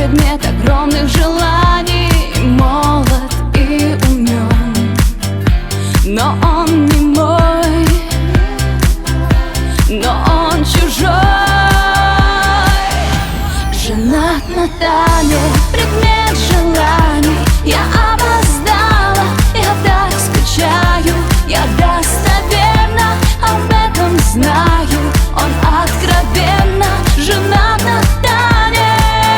предмет огромных желаний, молод и умен, но он не мой, но он чужой. Женат на Тане, предмет желаний. Я опоздала, я так скучаю, я достоверно об этом знаю. Он откровенно женат на Тане.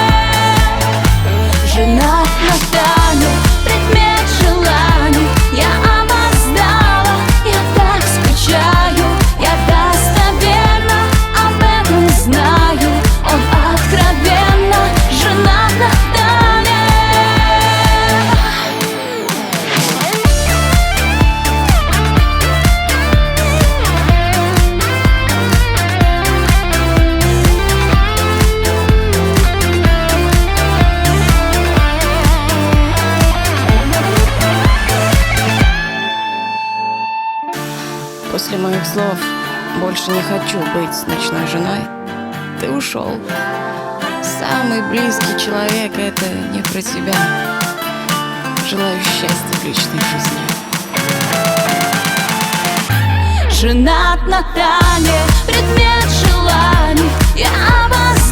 Женат на Тане, предмет желаний. Я опоздала, я так скучаю, я достоверно об этом знаю. Он откровенно женат на Тане. После моих слов больше не хочу быть с ночной женой. Ты ушел. Самый близкий человек — это не про тебя. Желаю счастья в личной жизни. Женат на Тане, предмет желаний. Я опоздала.